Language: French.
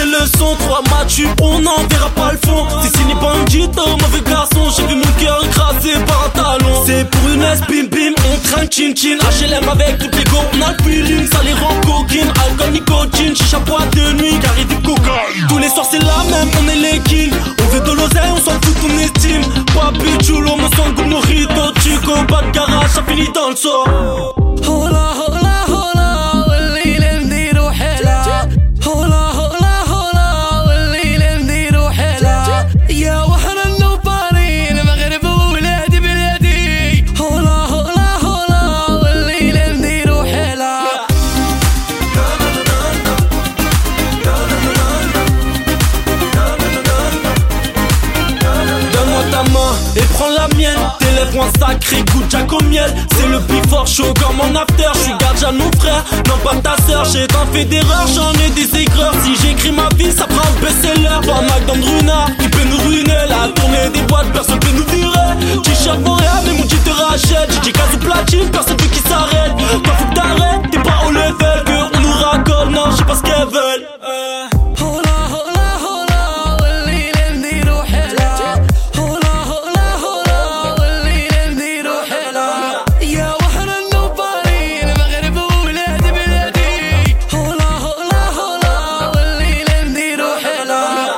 le son, trois matchs, on n'en verra pas le fond. C'est signé Bandito, mauvais garçon. J'ai vu mon cœur écrasé par un talon. C'est pour une S, bim bim, on traîne chin chin. HLM avec toutes les go, on a le feeling, ça les rend coquines. Alcool, nicotine, chicha, boîte de nuit, carré du coca. Tous les soirs c'est la même, on est les kings. On veut de l'oseille, on s'en fout ton estime. Papi chulo, mon sang goût mojito. Chico, pas de garage, ça finit dans le sort. Hola, hola, hola, والليل نديرو حيلة. هولا هولا هولا والليل نديرو حيلة. يا وحنا النوبارين مغرب وولادي بلادي. هولا هولا هولا والليل نديرو حيلة. Donne-moi ta main et prends la mienne. Tes lèvres un sacré goût de Jack au miel. C'est le before chaud comme en after. J'suis gardien de mon frère, non pas ta sœur. J'ai tant fait d'erreurs, j'en ai des aigreurs. Si j'écris ma vie, ça fera un best-seller. Pas Mac dans Druna, qui peut nous ruiner. La tournée des boîtes, personne peut nous virer. T-shirt Montréal, mais mon Dieu te rachète. J'ai casse ou platine, personne veut qui s'arrête. Toi faut que t'arrêtes, t'es pas au level. Que on nous racole, non, j'sais pas ce qu'elles veulent.